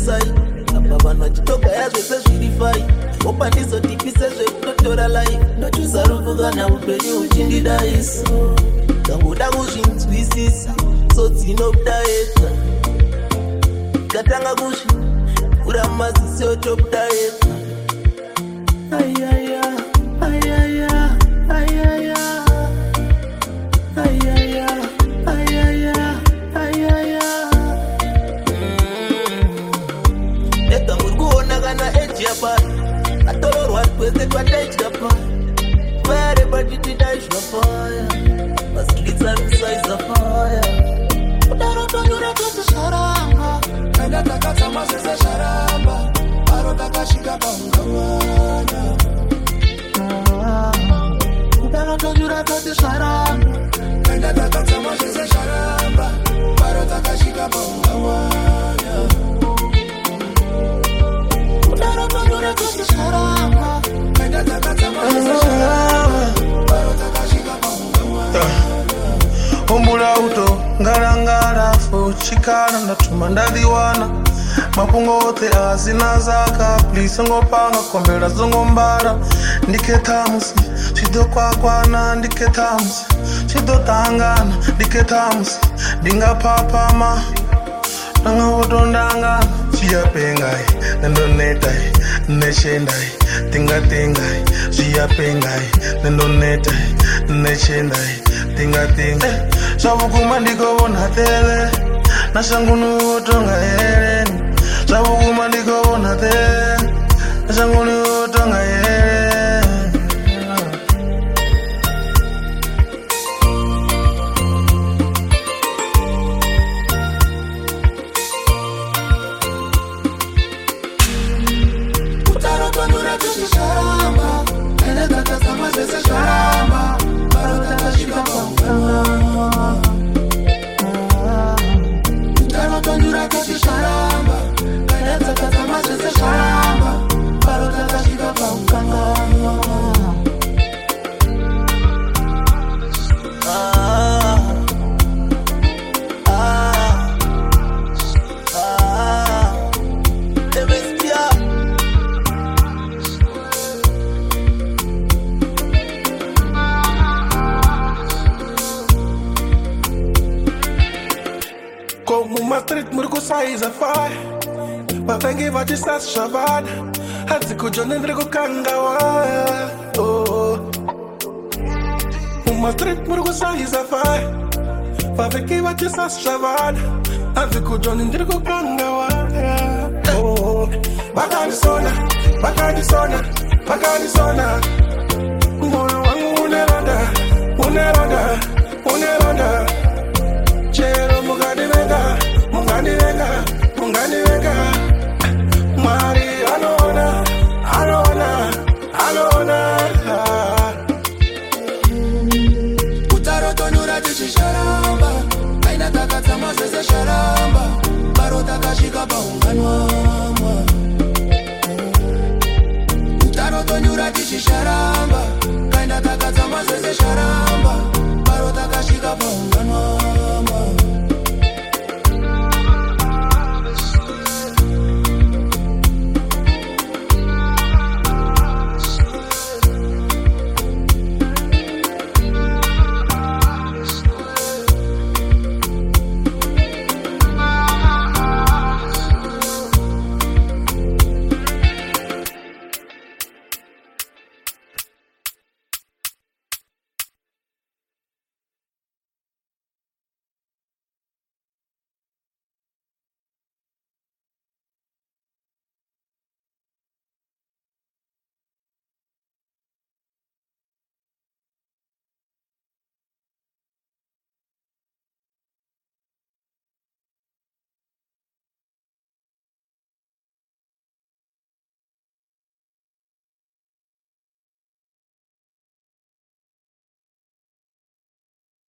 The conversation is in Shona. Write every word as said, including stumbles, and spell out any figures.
sai apa vanhu vachitoka yazvese zviri fai opandizo tipise zvekutotora life ndochizaruvuka naupenyu uchindidaiso kangoda kuzvinzwisisa so dzinobuda ega katanga kuzvikura mazisi otobuda ega ayaya ayaya ayaya ayaya ayaya ayaya ega muri kuona kana eji yapa atororwa kwese kwataitya pa pare patitidaizva paya masikitsarusaiza paya udarotonyura kuti zvaramba enda takadzama sese zvaramba aro takasvika paungamwana udarotonyura kuti zvaramba enda takadzama sese zvaramba aro takasvika paungamwana udarotonyura kuti zvaramba enda takadzama sese zvaramba aro takasvika paungamwana Ombula uto, ngara ngara fo chikana ndatuma ndadiwana mapungo ote azina zaka please ngopanga kombera zongombara ndiketamusi chidokwa ndiketamusi chidotangana ndiketamusi ndingapapama nangawotondangana chiyapengai nendonetai nechendai tingatengai chiyapengai nendonetai nechendai tingatengai Sabukuma ndikobona tele Nashangunu tonga ereni Sabukuma ndikobona tele Nashangunu tonga ereni Utarotonura tushisharamba Ele kakasama sese sharamba Barota kashika paukama Utarotonura tushisharamba Ele kakasama sese sharamba Barota kashika paukama Uma street murku saiza fai Babengi vaji sas shabad Hadziku jonendriku kangawa Oh Uma street murku saiza fai Babengi vaji sas shabad Hadziku jonendriku kangawa Oh Bakani sona Bakani sona Bakani sona Moyo wangu uneronda Uneronda Uneronda Chero mugani venga Mungani venga, mungani venga Mari anona, anona, anona Utarotonura tichi sharamba Aina takatsama sese sharamba Baro takashika paunganwa Utarotonura tichi sharamba Aina takatsama sese sharamba Baro takashika paunganwa